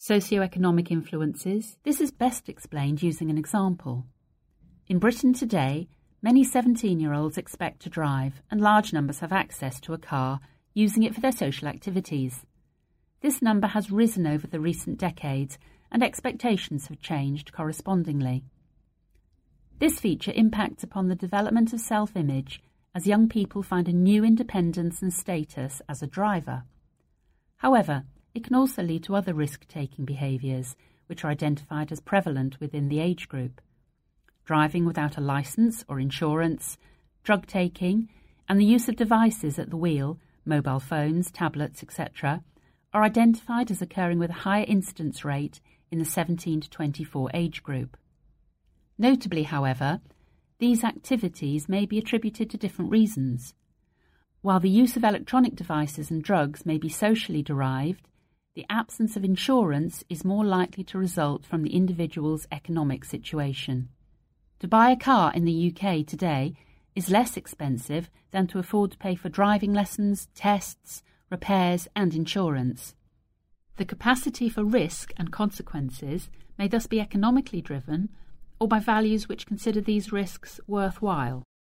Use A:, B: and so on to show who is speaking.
A: Socioeconomic influences. This is best explained using an example. In Britain today, many 17-year-olds expect to drive, and large numbers have access to a car, using it for their social activities. This number has risen over the recent decades, and expectations have changed correspondingly. This feature impacts upon the development of self-image as young people find a new independence and status as a driver. However, it can also lead to other risk-taking behaviours, which are identified as prevalent within the age group. Driving without a licence or insurance, drug taking, and the use of devices at the wheel, mobile phones, tablets, etc., are identified as occurring with a higher incidence rate in the 17 to 24 age group. Notably, however, these activities may be attributed to different reasons. While the use of electronic devices and drugs may be socially derived, the absence of insurance is more likely to result from the individual's economic situation. To buy a car in the UK today is less expensive than to afford to pay for driving lessons, tests, repairs and insurance. The capacity for risk and consequences may thus be economically driven or by values which consider these risks worthwhile.